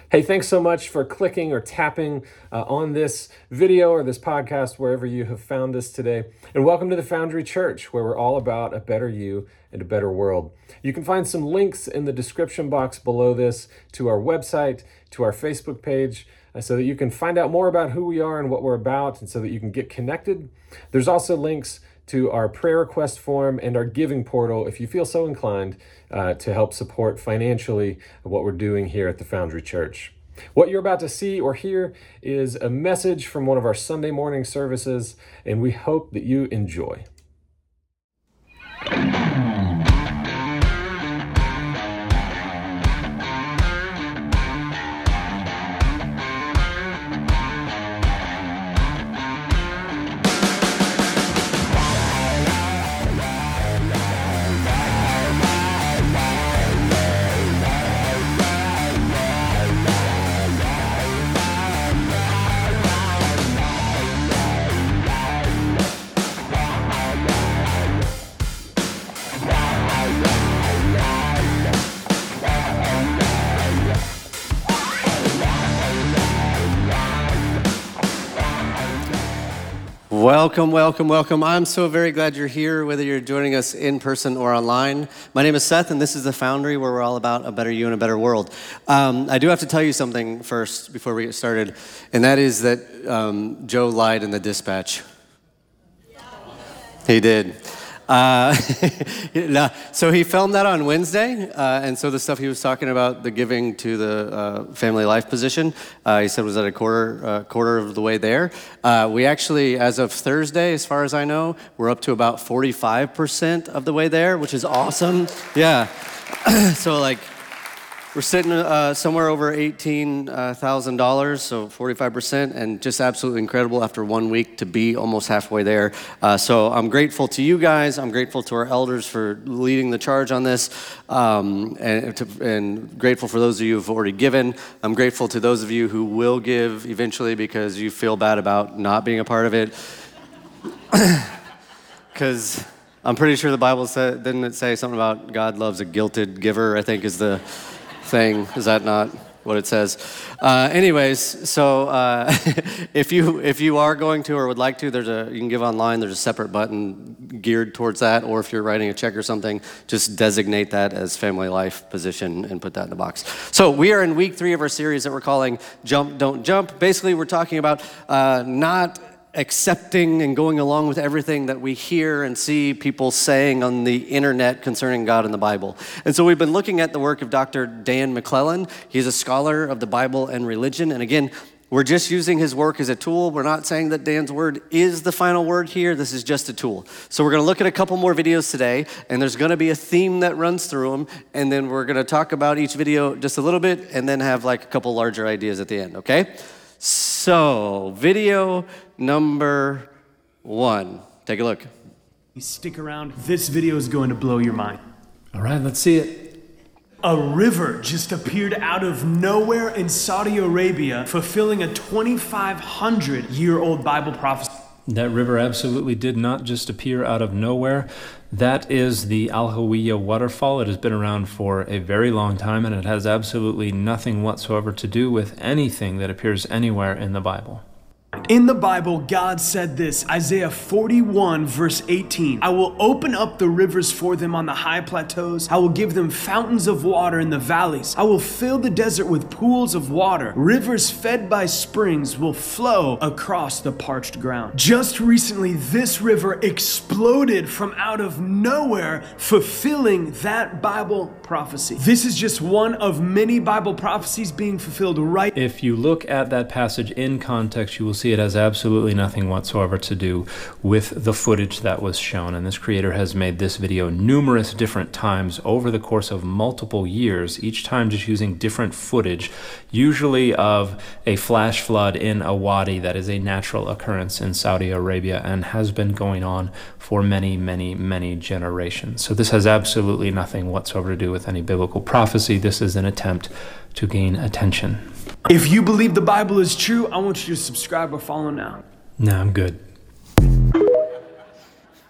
Hey, thanks so much for clicking or tapping on this video or this podcast, wherever you have found us today. And welcome to the Foundry Church, where we're all about a better you and a better world. You can find some links in the description box below this to our website, to our Facebook page, so that you can find out more about who we are and what we're about, and so that you can get connected. There's also links to our prayer request form and our giving portal if you feel so inclined to help support financially what we're doing here at the Foundry Church. What you're about to see or hear is a message from one of our Sunday morning services, and we hope that you enjoy. Welcome. I'm so very glad you're here, whether you're joining us in person or online. My name is Seth, and this is The Foundry, where we're all about a better you and a better world. I do have to tell you something first before we get started, and that is that Joe lied in the dispatch. He did. So he filmed that on Wednesday, and so the stuff he was talking about, the giving to the family life position, he said was at a quarter of the way there. We actually, as of Thursday, as far as I know, we're up to about 45% of the way there, which is awesome. Yeah. So we're sitting somewhere over $18,000, so 45%, and just absolutely incredible after 1 week to be almost halfway there. So I'm grateful to you guys. I'm grateful to our elders for leading the charge on this, and grateful for those of you who've already given. I'm grateful to those of you who will give eventually because you feel bad about not being a part of it. Because I'm pretty sure the Bible didn't it say something about God loves a guilted giver, I think is the thing. Is that not what it says? Anyways, so if you are going to or would like to, you can give online. There's a separate button geared towards that, or if you're writing a check or something, just designate that as family life position and put that in the box. So we are in week 3 of our series that we're calling Jump, Don't Jump. Basically, we're talking about not accepting and going along with everything that we hear and see people saying on the internet concerning God and the Bible. And so we've been looking at the work of Dr. Dan McClellan. He's a scholar of the Bible and religion. And again, we're just using his work as a tool. We're not saying that Dan's word is the final word here. This is just a tool. So we're going to look at a couple more videos today, and there's going to be a theme that runs through them. And then we're going to talk about each video just a little bit and then have a couple larger ideas at the end, okay? So, video number 1. Take a look. You stick around. This video is going to blow your mind. All right, let's see it. A river just appeared out of nowhere in Saudi Arabia, fulfilling a 2,500-year-old Bible prophecy. That river absolutely did not just appear out of nowhere. That is the Al Hawiyah waterfall. It has been around for a very long time, and it has absolutely nothing whatsoever to do with anything that appears anywhere in the Bible. In the Bible, God said this, Isaiah 41, verse 18, I will open up the rivers for them on the high plateaus. I will give them fountains of water in the valleys. I will fill the desert with pools of water. Rivers fed by springs will flow across the parched ground. Just recently, this river exploded from out of nowhere, fulfilling that Bible prophecy. This is just one of many Bible prophecies being fulfilled right. If you look at that passage in context, you will see it has absolutely nothing whatsoever to do with the footage that was shown. And this creator has made this video numerous different times over the course of multiple years, each time just using different footage, usually of a flash flood in a wadi that is a natural occurrence in Saudi Arabia and has been going on for many generations. So this has absolutely nothing whatsoever to do with any biblical prophecy. This is an attempt to gain attention. If you believe the Bible is true, I want you to subscribe or follow now. No, I'm good.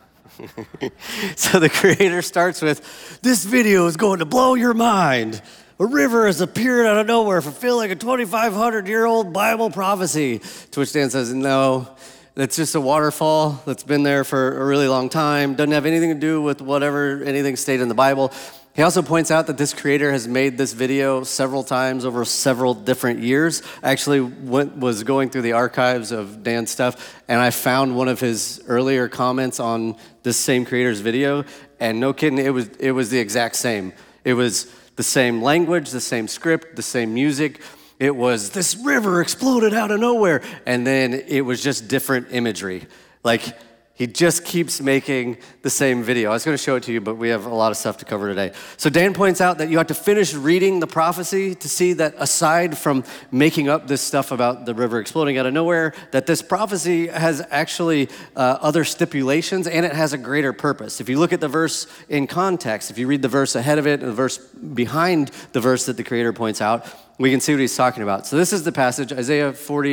So the creator starts with, this video is going to blow your mind. a river has appeared out of nowhere, fulfilling a 2,500-year-old Bible prophecy. To which Dan says, no, that's just a waterfall that's been there for a really long time. Doesn't have anything to do with anything stated in the Bible. He also points out that this creator has made this video several times over several different years. I actually was going through the archives of Dan's stuff, and I found one of his earlier comments on this same creator's video, and no kidding, it was the exact same. It was the same language, the same script, the same music. It was, this river exploded out of nowhere, and then it was just different imagery. Like, he just keeps making the same video. I was going to show it to you, but we have a lot of stuff to cover today. So Dan points out that you have to finish reading the prophecy to see that aside from making up this stuff about the river exploding out of nowhere, that this prophecy has actually other stipulations, and it has a greater purpose. If you look at the verse in context, if you read the verse ahead of it and the verse behind the verse that the creator points out, we can see what he's talking about. So this is the passage, Isaiah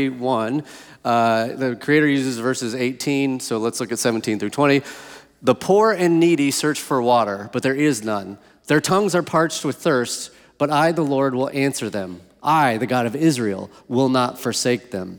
41. The creator uses verses 18, so let's look at 17 through 20. The poor and needy search for water, but there is none. Their tongues are parched with thirst, but I, the Lord, will answer them. I, the God of Israel, will not forsake them.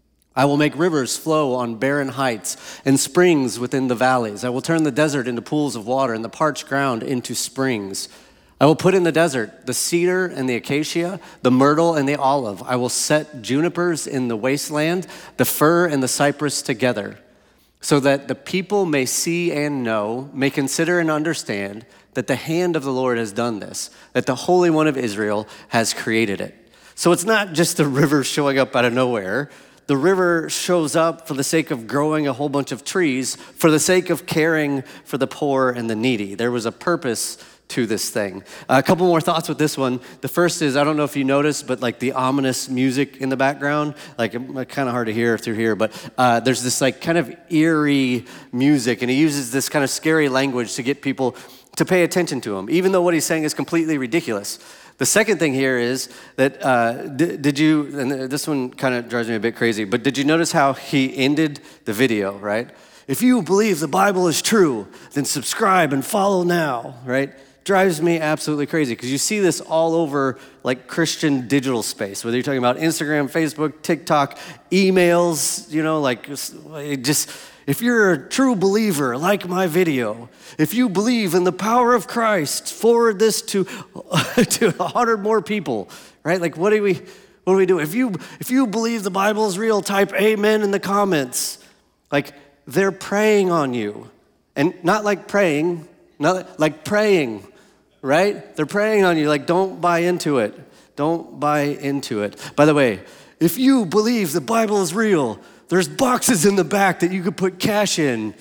I will make rivers flow on barren heights and springs within the valleys. I will turn the desert into pools of water and the parched ground into springs. I will put in the desert the cedar and the acacia, the myrtle and the olive. I will set junipers in the wasteland, the fir and the cypress together, so that the people may see and know, may consider and understand that the hand of the Lord has done this, that the Holy One of Israel has created it. So it's not just the river showing up out of nowhere. The river shows up for the sake of growing a whole bunch of trees, for the sake of caring for the poor and the needy. There was a purpose to this thing. A couple more thoughts with this one. The first is, I don't know if you noticed, but like the ominous music in the background, like kind of hard to hear through here, but there's this like kind of eerie music, and he uses this kind of scary language to get people to pay attention to him, even though what he's saying is completely ridiculous. The second thing here is that, did you, and this one kind of drives me a bit crazy, but did you notice how he ended the video, right? If you believe the Bible is true, then subscribe and follow now, right? Drives me absolutely crazy because you see this all over like Christian digital space, whether you're talking about Instagram, Facebook, TikTok, emails, like just, if you're a true believer, like my video. If you believe in the power of Christ, forward this to 100 more people, right? Like what do we do? If you believe the Bible is real, type amen in the comments. Like they're preying on you. And not like praying, not like praying. Right? They're preying on you, like, don't buy into it. Don't buy into it. By the way, if you believe the Bible is real, there's boxes in the back that you could put cash in.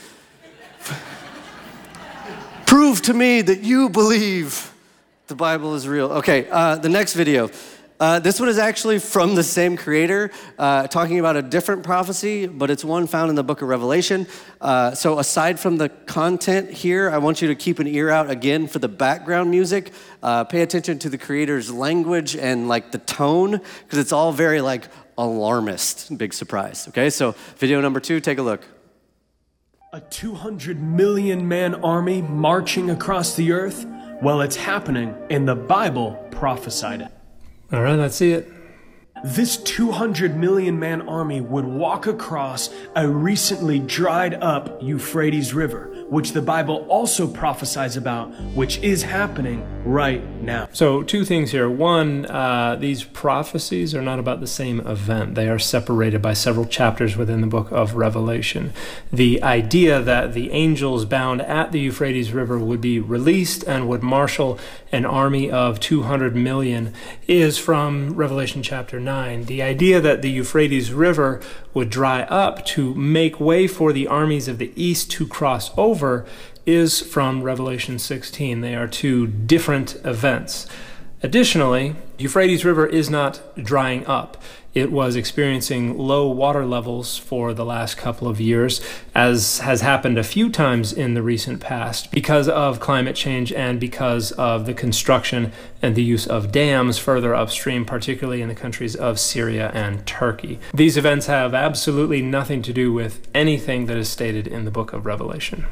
Prove to me that you believe the Bible is real. Okay, the next video. This one is actually from the same creator, talking about a different prophecy, but it's one found in the book of Revelation. So aside from the content here, I want you to keep an ear out again for the background music. Pay attention to the creator's language and like the tone, because it's all very like alarmist. Big surprise. Okay, so video number 2, take a look. A 200 million man army marching across the earth? Well, it's happening, and the Bible prophesied it. All right, let's see it. This 200 million man army would walk across a recently dried up Euphrates River, which the Bible also prophesies about, which is happening right now. So 2 things here. One, these prophecies are not about the same event. They are separated by several chapters within the book of Revelation. The idea that the angels bound at the Euphrates River would be released and would marshal an army of 200 million is from Revelation chapter 9. The idea that the Euphrates River would dry up to make way for the armies of the east to cross over is from Revelation 16. They are 2 different events. Additionally, Euphrates River is not drying up. It was experiencing low water levels for the last couple of years, as has happened a few times in the recent past because of climate change and because of the construction and the use of dams further upstream, particularly in the countries of Syria and Turkey. These events have absolutely nothing to do with anything that is stated in the book of Revelation.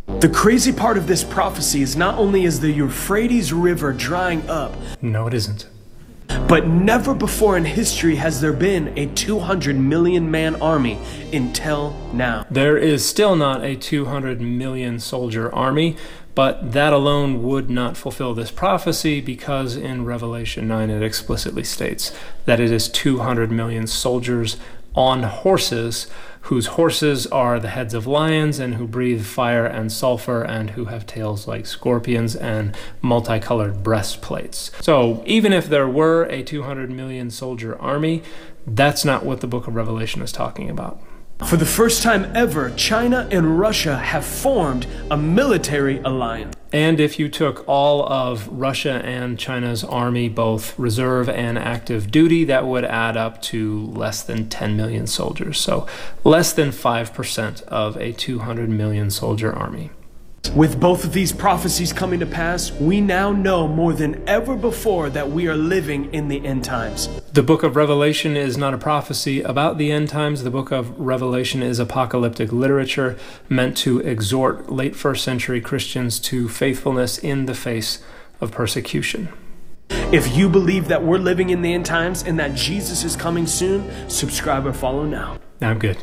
The crazy part of this prophecy is not only is the Euphrates River drying up, No, it isn't. but never before in history has there been a 200 million man army until now. There is still not a 200 million soldier army, but that alone would not fulfill this prophecy, because in Revelation 9 it explicitly states that it is 200 million soldiers on horses, whose horses are the heads of lions and who breathe fire and sulfur and who have tails like scorpions and multicolored breastplates. So even if there were a 200 million soldier army, that's not what the book of Revelation is talking about. For the first time ever, China and Russia have formed a military alliance. And if you took all of Russia and China's army, both reserve and active duty, that would add up to less than 10 million soldiers. So less than 5% of a 200 million soldier army. With both of these prophecies coming to pass, we now know more than ever before that we are living in the end times. The book of Revelation is not a prophecy about the end times. The book of Revelation is apocalyptic literature meant to exhort late first century Christians to faithfulness in the face of persecution. If you believe that we're living in the end times and that Jesus is coming soon, subscribe or follow now. I'm good.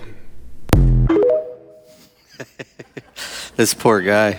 This poor guy.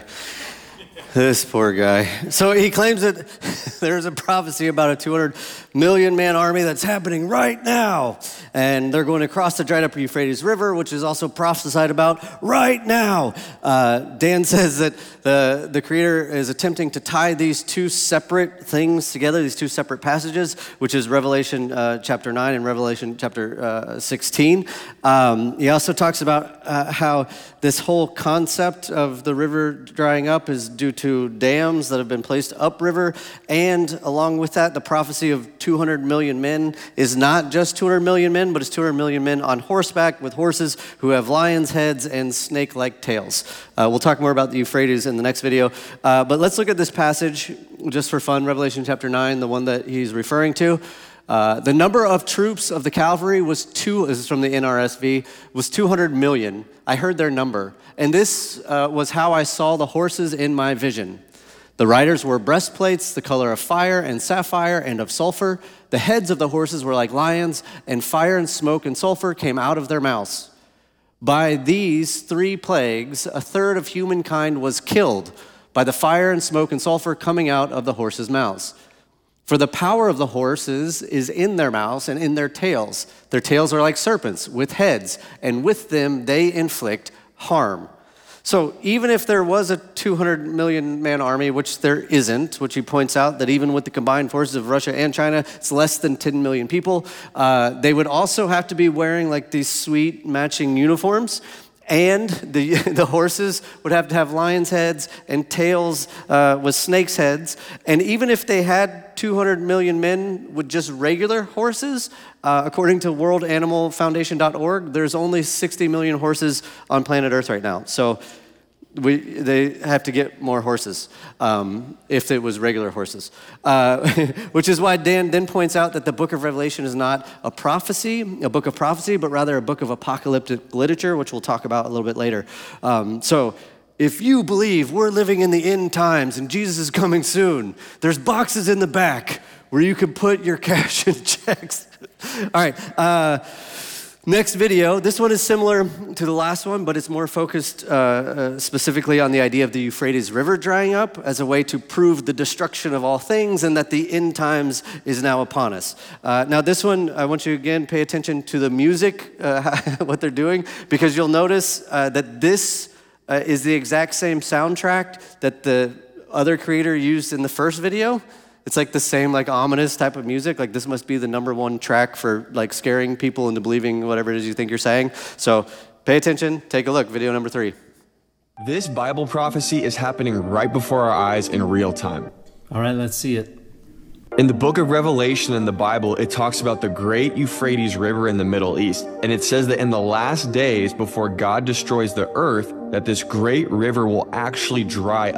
This poor guy. So he claims that there's a prophecy about a 200 million man army that's happening right now. And they're going to cross the dried up Euphrates River, which is also prophesied about right now. Dan says that the creator is attempting to tie these two separate things together, these two separate passages, which is Revelation chapter 9 and Revelation chapter 16. He also talks about how this whole concept of the river drying up is due to dams that have been placed upriver, and along with that, the prophecy of 200 million men is not just 200 million men, but it's 200 million men on horseback with horses who have lions' heads and snake-like tails. We'll talk more about the Euphrates in the next video, but let's look at this passage just for fun, Revelation chapter 9, the one that he's referring to. The number of troops of the cavalry was this is from the NRSV, was 200 million. I heard their number. And this was how I saw the horses in my vision. The riders wore breastplates, the color of fire and sapphire and of sulfur. The heads of the horses were like lions, and fire and smoke and sulfur came out of their mouths. By these three plagues, a third of humankind was killed by the fire and smoke and sulfur coming out of the horses' mouths. For the power of the horses is in their mouths and in their tails. Their tails are like serpents with heads, and with them they inflict harm. So even if there was a 200 million man army, which there isn't, which he points out that even with the combined forces of Russia and China, it's less than 10 million people, they would also have to be wearing like these sweet matching uniforms. And the horses would have to have lions' heads and tails with snakes' heads. And even if they had 200 million men with just regular horses, according to worldanimalfoundation.org, there's only 60 million horses on planet Earth right now. So they have to get more horses if it was regular horses. Which is why Dan then points out that the book of Revelation is not a book of prophecy, but rather a book of apocalyptic literature, which we'll talk about a little bit later. So if you believe we're living in the end times and Jesus is coming soon, there's boxes in the back where you can put your cash and checks. All right. Next video, this one is similar to the last one, but it's more focused specifically on the idea of the Euphrates River drying up as a way to prove the destruction of all things and that the end times is now upon us. Now this one, I want you again pay attention to the music, what they're doing, because you'll notice that this is the exact same soundtrack that the other creator used in the first video. It's like the same like ominous type of music. Like this must be the #1 track for like scaring people into believing whatever it is you think you're saying. So pay attention, take a look, video number 3. This Bible prophecy is happening right before our eyes in real time. All right, let's see it. In the book of Revelation in the Bible, it talks about the great Euphrates River in the Middle East. And it says that in the last days before God destroys the earth, that this great river will actually dry up.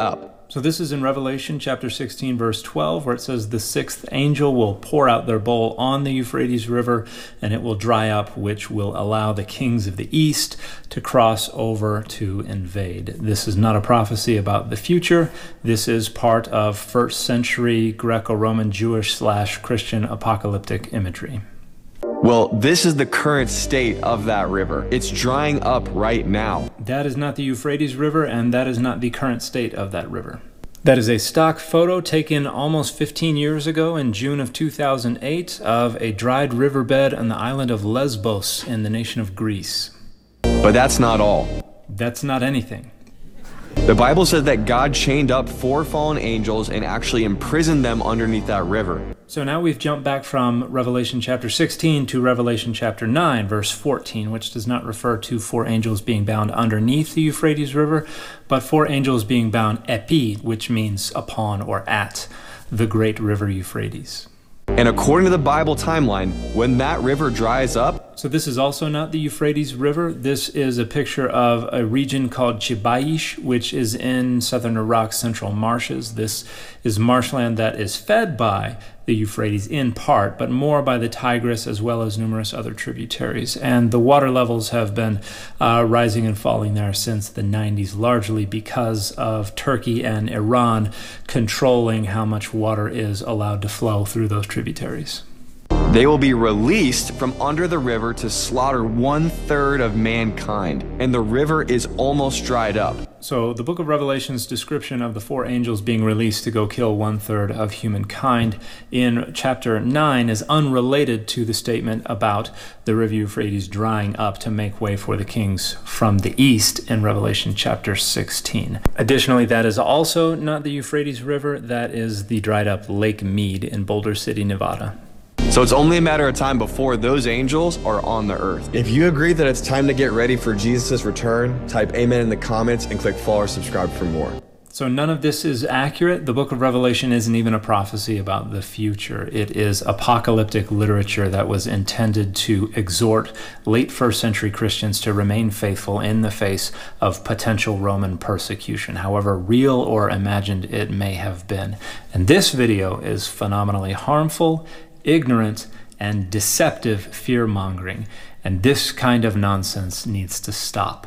So this is in Revelation chapter 16, verse 12, where it says, "The sixth angel will pour out their bowl on the Euphrates River, and it will dry up, which will allow the kings of the east to cross over to invade." This is not a prophecy about the future. This is part of first century Greco-Roman Jewish/Christian apocalyptic imagery. Well, this is the current state of that river. It's drying up right now. That is not the Euphrates River, and that is not the current state of that river. That is a stock photo taken almost 15 years ago in June of 2008 of a dried riverbed on the island of Lesbos in the nation of Greece. But that's not all. That's not anything. The Bible says that God chained up 4 fallen angels and actually imprisoned them underneath that river. So now we've jumped back from Revelation chapter 16 to Revelation chapter 9, verse 14, which does not refer to 4 angels being bound underneath the Euphrates River, but 4 angels being bound epi, which means upon or at the great river Euphrates. And according to the Bible timeline, when that river dries up, so this is also not the Euphrates River. This is a picture of a region called Chibaish, which is in southern Iraq's central marshes. This is marshland that is fed by the Euphrates in part, but more by the Tigris as well as numerous other tributaries. And the water levels have been rising and falling there since the 90s, largely because of Turkey and Iran controlling how much water is allowed to flow through those tributaries. they will be released from under the river to slaughter 1/3 of mankind, and the river is almost dried up. So the book of Revelation's description of the 4 angels being released to go kill 1/3 of humankind in chapter 9 is unrelated to the statement about the river Euphrates drying up to make way for the kings from the east in Revelation chapter 16. Additionally, that is also not the Euphrates River. That is the dried up Lake Mead in Boulder City, Nevada. So it's only a matter of time before those angels are on the earth. If you agree that it's time to get ready for Jesus' return, type amen in the comments and click follow or subscribe for more. So none of this is accurate. The book of Revelation isn't even a prophecy about the future. It is apocalyptic literature that was intended to exhort late first century Christians to remain faithful in the face of potential Roman persecution, however real or imagined it may have been. And this video is phenomenally harmful, ignorant, and deceptive fear-mongering. And this kind of nonsense needs to stop.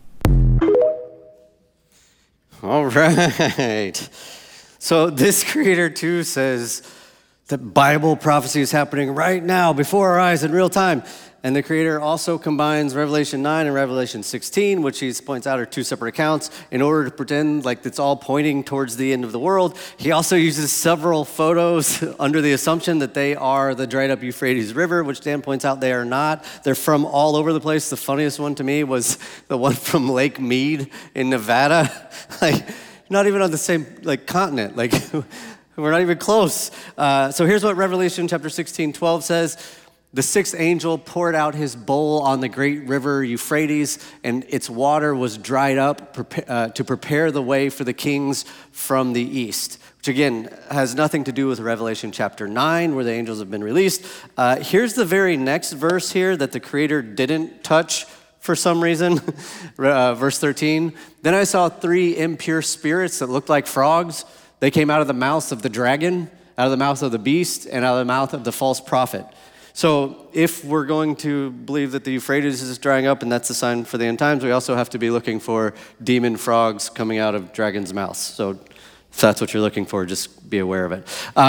All right. So this creator too says that Bible prophecy is happening right now before our eyes in real time. And the creator also combines Revelation 9 and Revelation 16, which he points out are 2 separate accounts, in order to pretend like it's all pointing towards the end of the world. He also uses several photos under the assumption that they are the dried up Euphrates River, which Dan points out they are not. They're from all over the place. The funniest one to me was the one from Lake Mead in Nevada. Like, not even on the same continent. Like, we're not even close. So here's what Revelation chapter 16:12 says. The 6th angel poured out his bowl on the great river Euphrates, and its water was dried up to prepare the way for the kings from the east, which again has nothing to do with Revelation chapter 9, where the angels have been released. Here's the very next verse here that the creator didn't touch for some reason. Verse 13, then I saw 3 impure spirits that looked like frogs. They came out of the mouth of the dragon, out of the mouth of the beast, and out of the mouth of the false prophet. So if we're going to believe that the Euphrates is drying up and that's a sign for the end times, we also have to be looking for demon frogs coming out of dragons' mouths. So if that's what you're looking for, just be aware of it.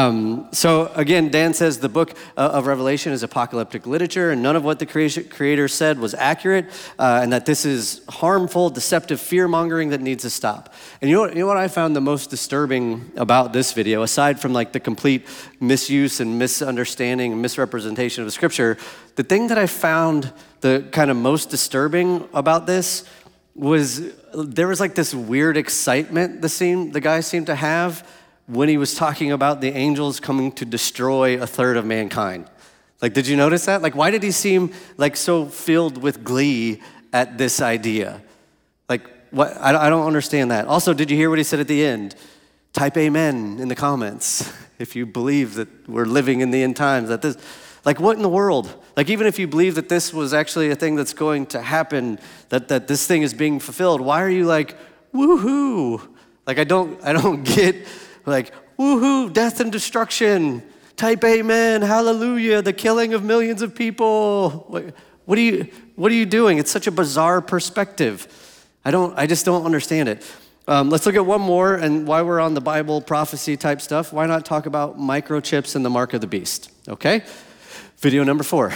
So again, Dan says the book of Revelation is apocalyptic literature, and none of what the creator said was accurate, and that this is harmful, deceptive fear-mongering that needs to stop. And you know what I found the most disturbing about this video, aside from the complete misuse and misunderstanding and misrepresentation of Scripture, the thing that I found the kind of most disturbing about this was there was this weird excitement the guy seemed to have when he was talking about the angels coming to destroy 1/3 of mankind. Did you notice that? Why did he seem so filled with glee at this idea? What? I don't understand that. Also, did you hear what he said at the end? Type amen in the comments if you believe that we're living in the end times, that this... what in the world? Even if you believe that this was actually a thing that's going to happen, that this thing is being fulfilled, why are you woohoo? Like, I don't get, like, woohoo, death and destruction, type amen, hallelujah, the killing of millions of people. What are you doing? It's such a bizarre perspective. I just don't understand it. Let's look at one more, and while we're on the Bible prophecy type stuff, why not talk about microchips and the mark of the beast, okay? Video number 4.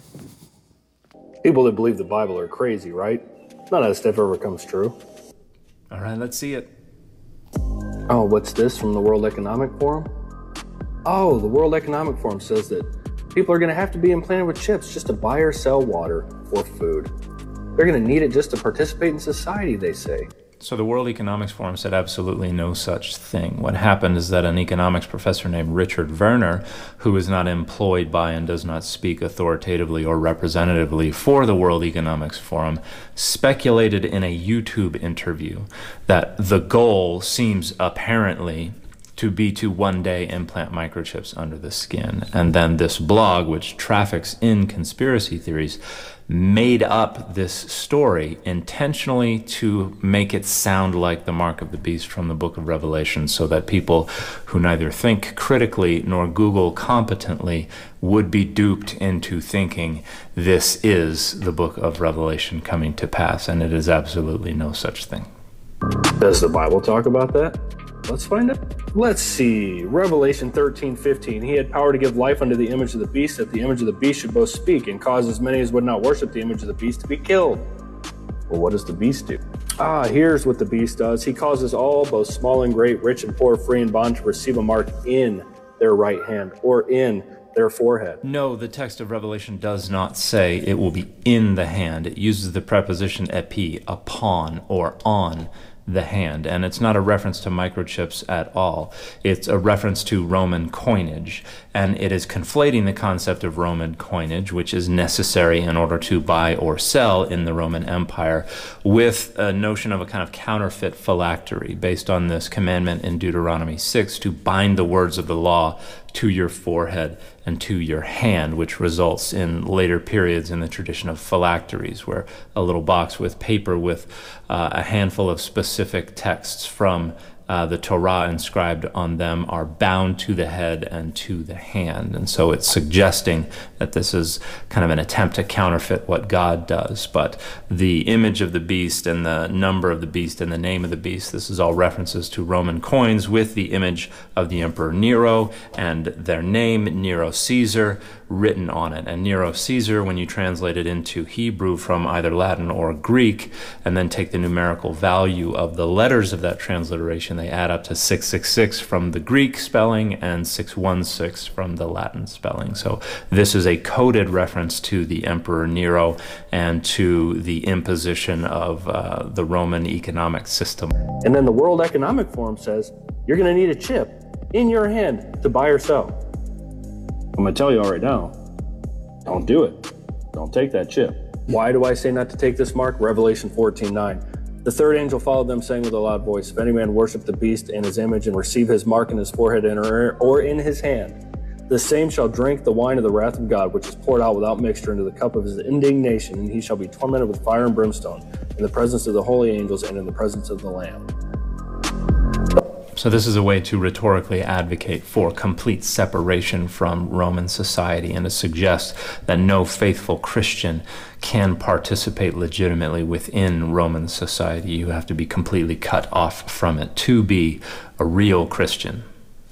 People that believe the Bible are crazy, right? None of that stuff ever comes true. All right, let's see it. Oh, what's this from the World Economic Forum? Oh, the World Economic Forum says that people are going to have to be implanted with chips just to buy or sell water or food. They're going to need it just to participate in society, they say. So the World Economics Forum said absolutely no such thing. What happened is that an economics professor named Richard Werner, who is not employed by and does not speak authoritatively or representatively for the World Economics Forum, speculated in a YouTube interview that the goal seems apparently to be to one day implant microchips under the skin. And then this blog, which traffics in conspiracy theories, made up this story intentionally to make it sound like the mark of the beast from the book of Revelation, so that people who neither think critically nor Google competently would be duped into thinking this is the book of Revelation coming to pass, and it is absolutely no such thing. Does the Bible talk about that? Let's find out. Let's see. Revelation 13:15. He had power to give life unto the image of the beast, that the image of the beast should both speak and cause as many as would not worship the image of the beast to be killed. Well, what does the beast do? Here's what the beast does. He causes all, both small and great, rich and poor, free and bond, to receive a mark in their right hand or in their forehead. No, the text of Revelation does not say it will be in the hand. It uses the preposition epi, upon or on the hand, and it's not a reference to microchips at all. It's a reference to Roman coinage, and it is conflating the concept of Roman coinage, which is necessary in order to buy or sell in the Roman Empire, with a notion of a kind of counterfeit phylactery based on this commandment in Deuteronomy 6 to bind the words of the law to your forehead and to your hand, which results in later periods in the tradition of phylacteries, where a little box with paper with a handful of specific texts from the Torah inscribed on them are bound to the head and to the hand. And so it's suggesting that this is kind of an attempt to counterfeit what God does. But the image of the beast and the number of the beast and the name of the beast, this is all references to Roman coins with the image of the Emperor Nero and their name, Nero Caesar, written on it. And Nero Caesar, when you translate it into Hebrew from either Latin or Greek, and then take the numerical value of the letters of that transliteration, they add up to 666 from the Greek spelling and 616 from the Latin spelling. So this is a coded reference to the Emperor Nero and to the imposition of the Roman economic system. And then the World Economic Forum says you're going to need a chip in your hand to buy or sell. I'm going to tell you all right now, don't do it. Don't take that chip. Why do I say not to take this mark? Revelation 14:9. The third angel followed them, saying with a loud voice, if any man worship the beast and his image and receive his mark in his forehead or in his hand, the same shall drink the wine of the wrath of God, which is poured out without mixture into the cup of his indignation, and he shall be tormented with fire and brimstone in the presence of the holy angels and in the presence of the Lamb. So this is a way to rhetorically advocate for complete separation from Roman society and to suggest that no faithful Christian can participate legitimately within Roman society. You have to be completely cut off from it to be a real Christian.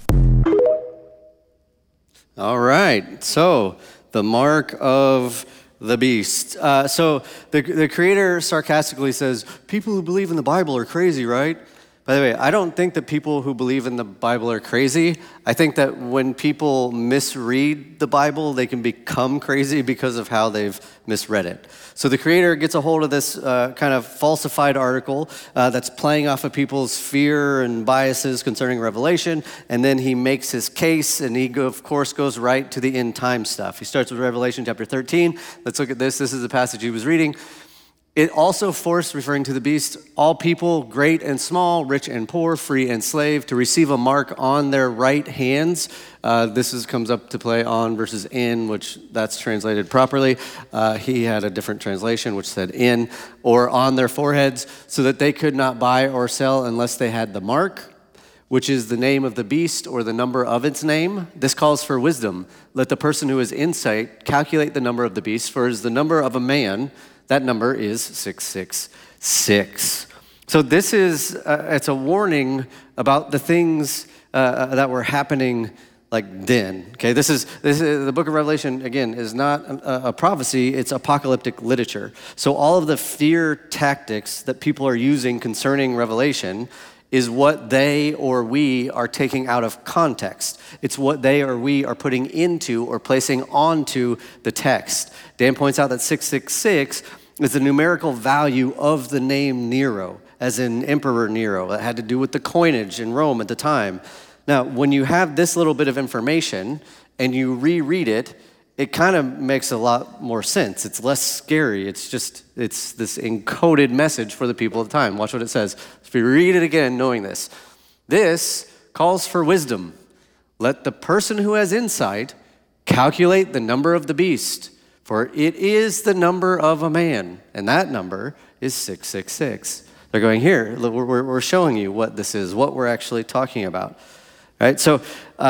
All right, so the mark of the beast. So the creator sarcastically says, people who believe in the Bible are crazy, right? By the way, I don't think that people who believe in the Bible are crazy. I think that when people misread the Bible, they can become crazy because of how they've misread it. So the creator gets a hold of this kind of falsified article that's playing off of people's fear and biases concerning Revelation, and then he makes his case, and he, of course, goes right to the end time stuff. He starts with Revelation chapter 13. Let's look at this. This is the passage he was reading. It also forced, referring to the beast, all people, great and small, rich and poor, free and slave, to receive a mark on their right hands. Comes up to play on versus in, which that's translated properly. He had a different translation, which said in, or on their foreheads, so that they could not buy or sell unless they had the mark, which is the name of the beast or the number of its name. This calls for wisdom. Let the person who has insight calculate the number of the beast, for as the number of a man, that number is 666. So this is, it's a warning about the things that were happening like then. Okay, this is the book of Revelation, again, is not a prophecy, it's apocalyptic literature. So all of the fear tactics that people are using concerning Revelation is what they or we are taking out of context. It's what they or we are putting into or placing onto the text. Dan points out that 666 is the numerical value of the name Nero, as in Emperor Nero. That had to do with the coinage in Rome at the time. Now, when you have this little bit of information and you reread it, it kind of makes a lot more sense. It's less scary. It's this encoded message for the people of the time. Watch what it says. If you read it again, knowing this calls for wisdom. Let the person who has insight calculate the number of the beast, for it is the number of a man, and that number is 666. They're going, here, we're showing you what this is, what we're actually talking about. Right? So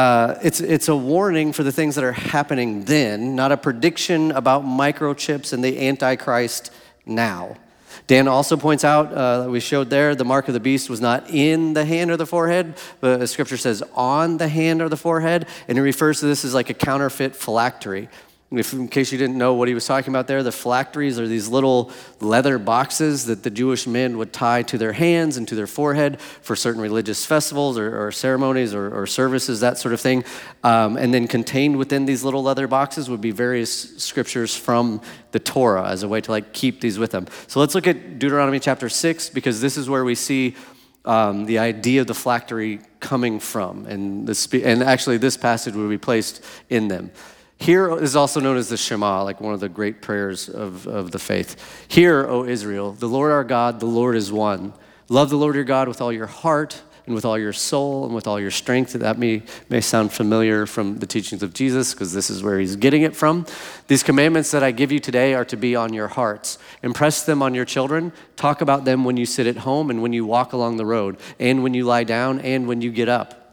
it's a warning for the things that are happening then, not a prediction about microchips and the Antichrist now. Dan also points out, that we showed there, the mark of the beast was not in the hand or the forehead, but Scripture says on the hand or the forehead, and he refers to this as like a counterfeit phylactery. In case you didn't know what he was talking about there, the phylacteries are these little leather boxes that the Jewish men would tie to their hands and to their forehead for certain religious festivals or ceremonies or services, that sort of thing. And then contained within these little leather boxes would be various scriptures from the Torah as a way to like keep these with them. So let's look at Deuteronomy chapter 6, because this is where we see the idea of the phylactery coming from. And actually this passage will be placed in them. Here is also known as the Shema, like one of the great prayers of the faith. Hear, O Israel, the Lord our God, the Lord is one. Love the Lord your God with all your heart and with all your soul and with all your strength. That may sound familiar from the teachings of Jesus, because this is where he's getting it from. These commandments that I give you today are to be on your hearts. Impress them on your children. Talk about them when you sit at home and when you walk along the road and when you lie down and when you get up.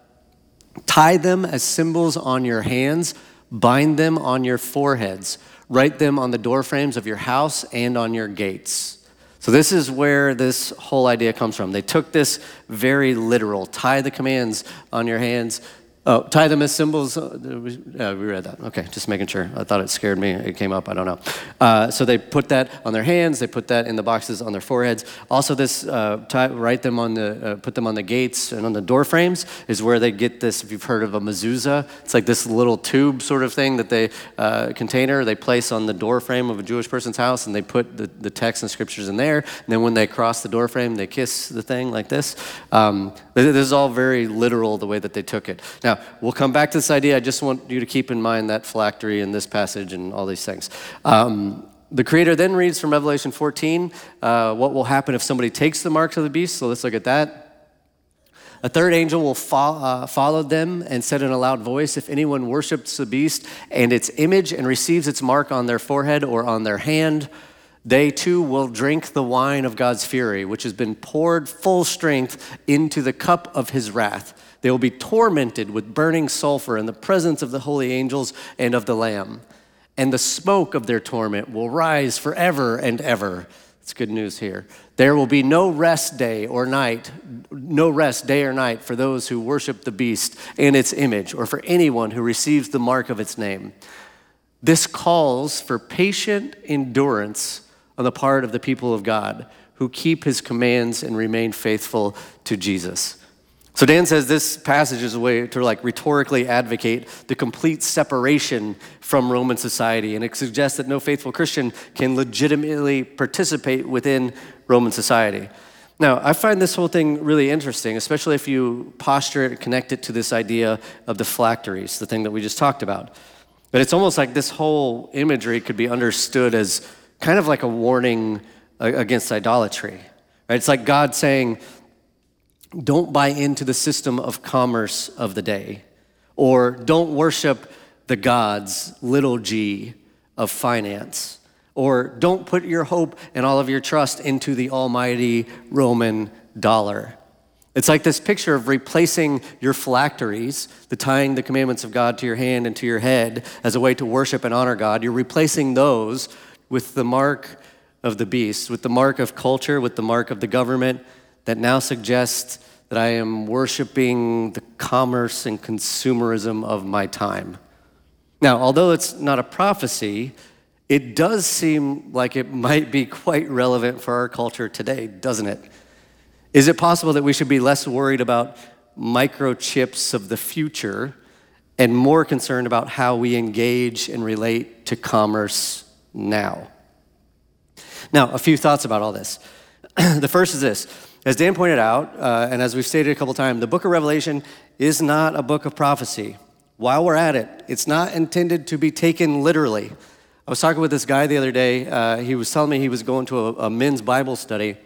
Tie them as symbols on your hands. Bind them on your foreheads. Write them on the doorframes of your house and on your gates. So this is where this whole idea comes from. They took this very literal. Tie the commands on your hands. Oh, tie them as symbols. Yeah, we read that. Okay, just making sure. I thought it scared me. It came up. I don't know. So they put that on their hands. They put that in the boxes on their foreheads. Also, this write them on put them on the gates and on the door frames is where they get this. If you've heard of a mezuzah, it's like this little tube sort of thing that they container they place on the door frame of a Jewish person's house, and they put the text and scriptures in there. And then when they cross the door frame, they kiss the thing like this. This is all very literal the way that they took it. Now, we'll come back to this idea. I just want you to keep in mind that phylactery in this passage and all these things. The Creator then reads from Revelation 14, what will happen if somebody takes the marks of the beast. So let's look at that. A third angel will follow them and said in a loud voice, if anyone worships the beast and its image and receives its mark on their forehead or on their hand, they too will drink the wine of God's fury, which has been poured full strength into the cup of his wrath. They will be tormented with burning sulfur in the presence of the holy angels and of the Lamb. And the smoke of their torment will rise forever and ever. It's good news here. There will be no rest day or night for those who worship the beast and its image, or for anyone who receives the mark of its name. This calls for patient endurance on the part of the people of God who keep his commands and remain faithful to Jesus. So Dan says this passage is a way to like rhetorically advocate the complete separation from Roman society, and it suggests that no faithful Christian can legitimately participate within Roman society. Now, I find this whole thing really interesting, especially if you posture it, connect it to this idea of the phylacteries, the thing that we just talked about. But it's almost like this whole imagery could be understood as kind of like a warning against idolatry. Right? It's like God saying, don't buy into the system of commerce of the day, or don't worship the gods, little g, of finance, or don't put your hope and all of your trust into the almighty Roman dollar. It's like this picture of replacing your phylacteries, the tying the commandments of God to your hand and to your head as a way to worship and honor God. You're replacing those with the mark of the beast, with the mark of culture, with the mark of the government that now suggests that I am worshiping the commerce and consumerism of my time. Now, although it's not a prophecy, it does seem like it might be quite relevant for our culture today, doesn't it? Is it possible that we should be less worried about microchips of the future and more concerned about how we engage and relate to commerce now? Now, a few thoughts about all this. The first is this. As Dan pointed out, and as we've stated a couple times, the book of Revelation is not a book of prophecy. While we're at it, it's not intended to be taken literally. I was talking with this guy the other day. He was telling me he was going to a men's Bible study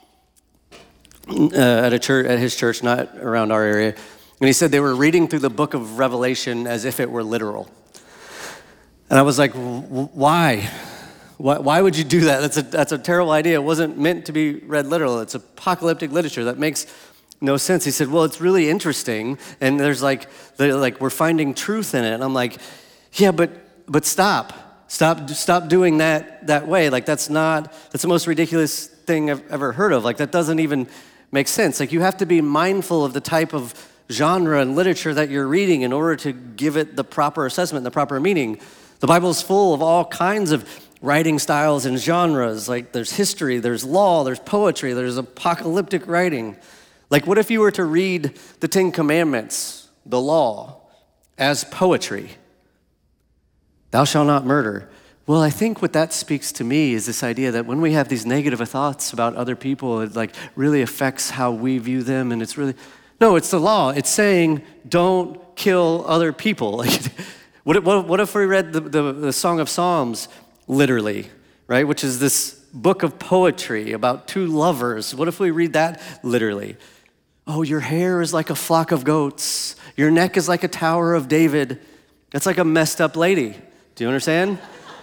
at a church, at his church, not around our area. And he said they were reading through the book of Revelation as if it were literal. And I was like, why? Why would you do that? That's a terrible idea. It wasn't meant to be read literal. It's apocalyptic literature. That makes no sense. He said, well, it's really interesting. And there's like we're finding truth in it. And I'm like, yeah, but stop doing that way. Like that's the most ridiculous thing I've ever heard of. Like that doesn't even make sense. Like you have to be mindful of the type of genre and literature that you're reading in order to give it the proper assessment, the proper meaning. The Bible is full of all kinds of writing styles and genres. Like there's history, there's law, there's poetry, there's apocalyptic writing. Like what if you were to read the 10 Commandments, the law, as poetry? Thou shalt not murder. Well, I think what that speaks to me is this idea that when we have these negative thoughts about other people, it like really affects how we view them, and it's really, no, it's the law. It's saying don't kill other people. Like, what if we read the Song of Psalms literally, right? Which is this book of poetry about two lovers. What if we read that literally? Oh, your hair is like a flock of goats. Your neck is like a tower of David. That's like a messed up lady. Do you understand?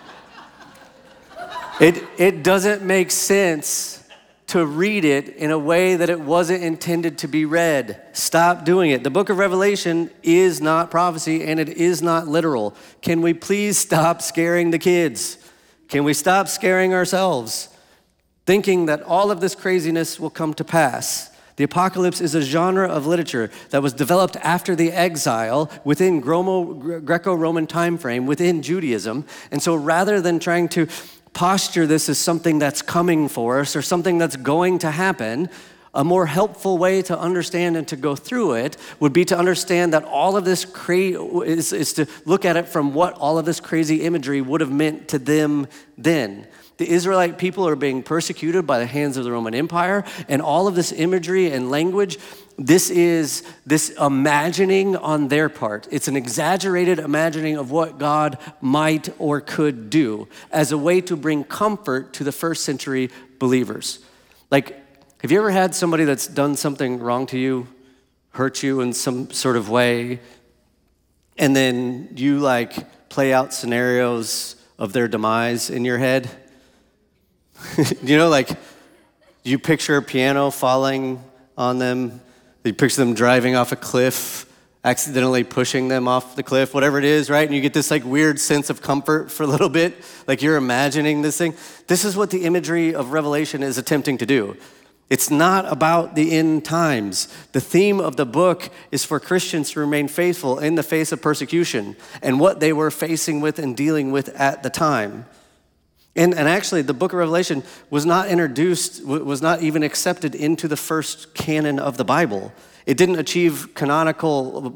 It doesn't make sense to read it in a way that it wasn't intended to be read. Stop doing it. The book of Revelation is not prophecy and it is not literal. Can we please stop scaring the kids? Can we stop scaring ourselves, thinking that all of this craziness will come to pass? The apocalypse is a genre of literature that was developed after the exile within Greco-Roman time frame, within Judaism. And so rather than trying to posture this as something that's coming for us or something that's going to happen, a more helpful way to understand and to go through it would be to understand that all of this is to look at it from what all of this crazy imagery would have meant to them then. The Israelite people are being persecuted by the hands of the Roman Empire, and all of this imagery and language, this is this imagining on their part. It's an exaggerated imagining of what God might or could do as a way to bring comfort to the first century believers. Like, have you ever had somebody that's done something wrong to you, hurt you in some sort of way, and then you like play out scenarios of their demise in your head? You know, like you picture a piano falling on them, you picture them driving off a cliff, accidentally pushing them off the cliff, whatever it is, right? And you get this like weird sense of comfort for a little bit, like you're imagining this thing. This is what the imagery of Revelation is attempting to do. It's not about the end times. The theme of the book is for Christians to remain faithful in the face of persecution and what they were facing with and dealing with at the time. And actually, the book of Revelation was not introduced, was not even accepted into the first canon of the Bible. It didn't achieve canonical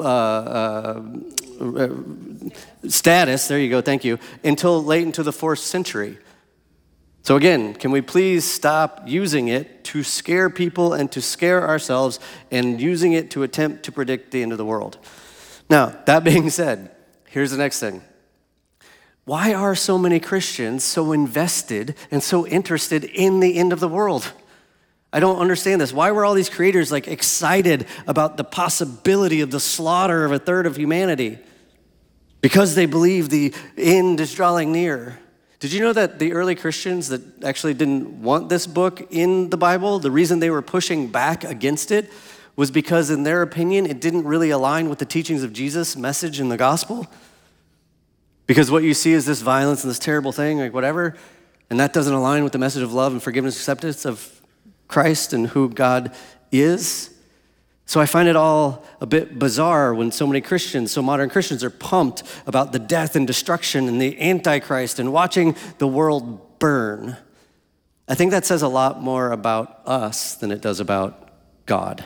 status, there you go, thank you, until late into the 4th century. So again, can we please stop using it to scare people and to scare ourselves and using it to attempt to predict the end of the world? Now, that being said, here's the next thing. Why are so many Christians so invested and so interested in the end of the world? I don't understand this. Why were all these creators like excited about the possibility of the slaughter of a third of humanity? Because they believe the end is drawing near. Did you know that the early Christians that actually didn't want this book in the Bible, the reason they were pushing back against it was because in their opinion, it didn't really align with the teachings of Jesus' message in the gospel? Because what you see is this violence and this terrible thing, like whatever, and that doesn't align with the message of love and forgiveness and acceptance of Christ and who God is. So I find it all a bit bizarre when so many Christians, so modern Christians are pumped about the death and destruction and the Antichrist and watching the world burn. I think that says a lot more about us than it does about God.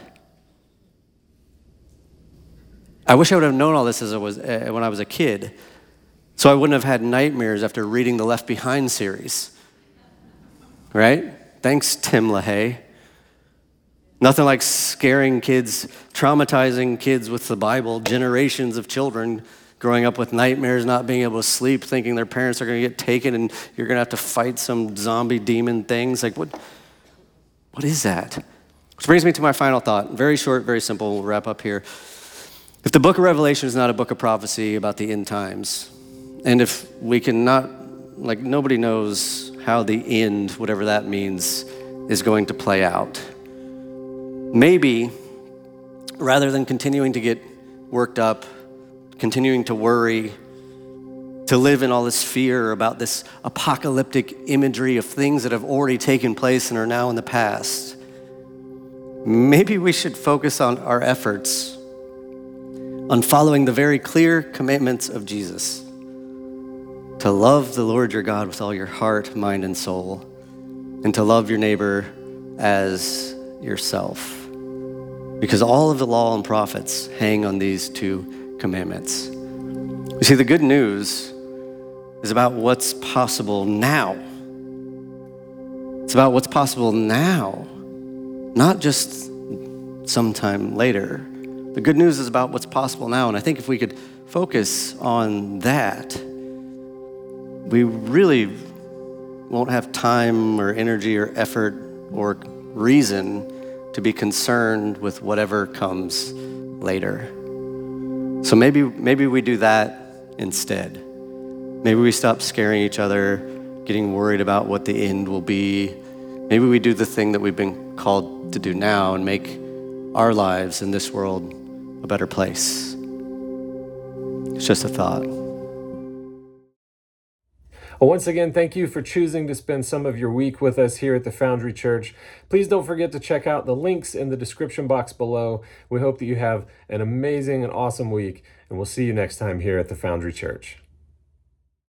I wish I would have known all this when I was a kid, so I wouldn't have had nightmares after reading the Left Behind series. Right? Thanks, Tim LaHaye. Nothing like scaring kids, traumatizing kids with the Bible, generations of children growing up with nightmares, not being able to sleep, thinking their parents are going to get taken and you're going to have to fight some zombie demon things. Like, what is that? Which brings me to my final thought. Very short, very simple. We'll wrap up here. If the book of Revelation is not a book of prophecy about the end times, and if we cannot, like nobody knows how the end, whatever that means, is going to play out, maybe rather than continuing to get worked up, continuing to worry, to live in all this fear about this apocalyptic imagery of things that have already taken place and are now in the past, maybe we should focus on our efforts on following the very clear commandments of Jesus to love the Lord your God with all your heart, mind, and soul, and to love your neighbor as yourself. Because all of the law and prophets hang on these two commandments. You see, the good news is about what's possible now. It's about what's possible now, not just sometime later. The good news is about what's possible now, and I think if we could focus on that, we really won't have time or energy or effort or reason to be concerned with whatever comes later. So maybe we do that instead. Maybe we stop scaring each other, getting worried about what the end will be. Maybe we do the thing that we've been called to do now and make our lives in this world a better place. It's just a thought. Well, once again, thank you for choosing to spend some of your week with us here at the Foundry Church. Please don't forget to check out the links in the description box below. We hope that you have an amazing and awesome week, and we'll see you next time here at the Foundry Church.